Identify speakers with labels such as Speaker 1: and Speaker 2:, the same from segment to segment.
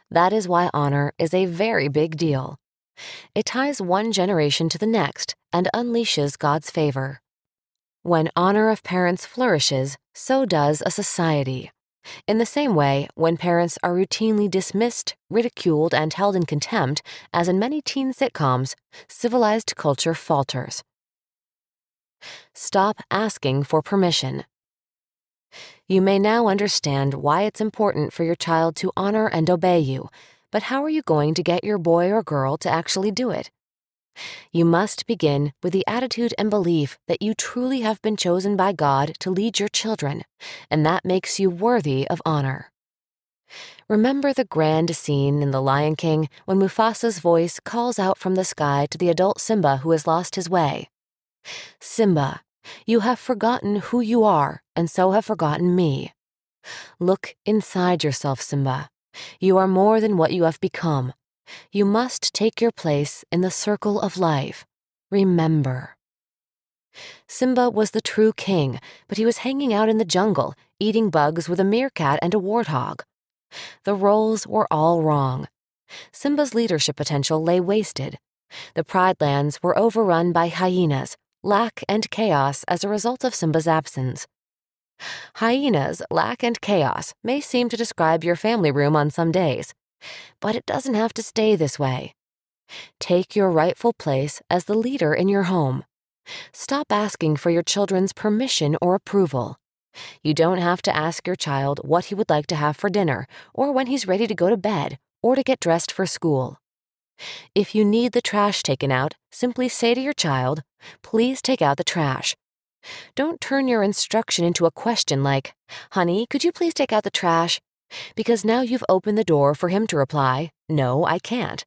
Speaker 1: That is why honor is a very big deal. It ties one generation to the next and unleashes God's favor. When honor of parents flourishes, so does a society. In the same way, when parents are routinely dismissed, ridiculed, and held in contempt, as in many teen sitcoms, civilized culture falters. Stop asking for permission. You may now understand why it's important for your child to honor and obey you, but how are you going to get your boy or girl to actually do it? You must begin with the attitude and belief that you truly have been chosen by God to lead your children, and that makes you worthy of honor. Remember the grand scene in The Lion King when Mufasa's voice calls out from the sky to the adult Simba who has lost his way. Simba, you have forgotten who you are, and so have forgotten me. Look inside yourself, Simba. You are more than what you have become. You must take your place in the circle of life. Remember. Simba was the true king, but he was hanging out in the jungle, eating bugs with a meerkat and a warthog. The roles were all wrong. Simba's leadership potential lay wasted. The Pride Lands were overrun by hyenas, lack, and chaos as a result of Simba's absence. Hyenas, lack, and chaos may seem to describe your family room on some days, but it doesn't have to stay this way. Take your rightful place as the leader in your home. Stop asking for your children's permission or approval. You don't have to ask your child what he would like to have for dinner, or when he's ready to go to bed, or to get dressed for school. If you need the trash taken out, simply say to your child, "Please take out the trash." Don't turn your instruction into a question like, "Honey, could you please take out the trash?" Because now you've opened the door for him to reply, "No, I can't."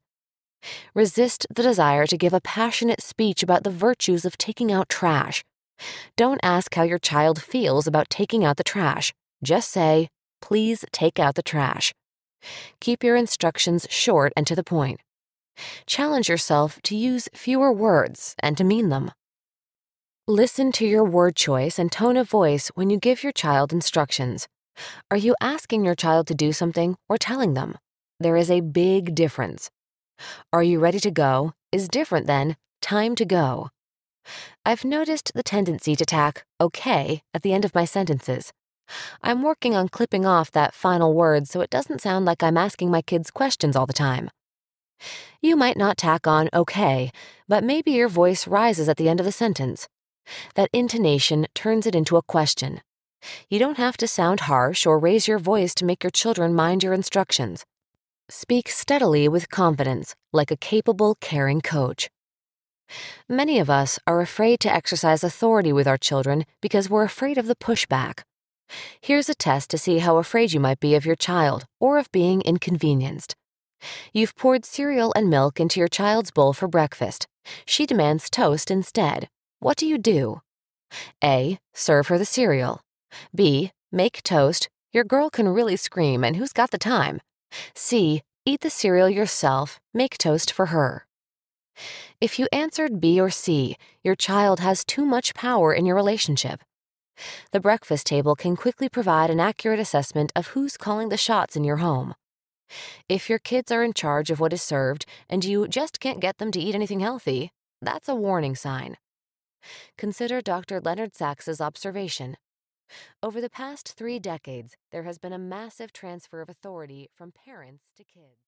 Speaker 1: Resist the desire to give a passionate speech about the virtues of taking out trash. Don't ask how your child feels about taking out the trash. Just say, "Please take out the trash." Keep your instructions short and to the point. Challenge yourself to use fewer words and to mean them. Listen to your word choice and tone of voice when you give your child instructions. Are you asking your child to do something or telling them? There is a big difference. "Are you ready to go?" is different than "time to go." I've noticed the tendency to tack "okay" at the end of my sentences. I'm working on clipping off that final word so it doesn't sound like I'm asking my kids questions all the time. You might not tack on "okay," but maybe your voice rises at the end of the sentence. That intonation turns it into a question. You don't have to sound harsh or raise your voice to make your children mind your instructions. Speak steadily with confidence, like a capable, caring coach. Many of us are afraid to exercise authority with our children because we're afraid of the pushback. Here's a test to see how afraid you might be of your child or of being inconvenienced. You've poured cereal and milk into your child's bowl for breakfast. She demands toast instead. What do? A. Serve her the cereal. B. Make toast. Your girl can really scream, and who's got the time? C. Eat the cereal yourself. Make toast for her. If you answered B or C, your child has too much power in your relationship. The breakfast table can quickly provide an accurate assessment of who's calling the shots in your home. If your kids are in charge of what is served and you just can't get them to eat anything healthy, that's a warning sign. Consider Dr. Leonard Sax's observation. Over the past 3 decades, there has been a massive transfer of authority from parents to kids.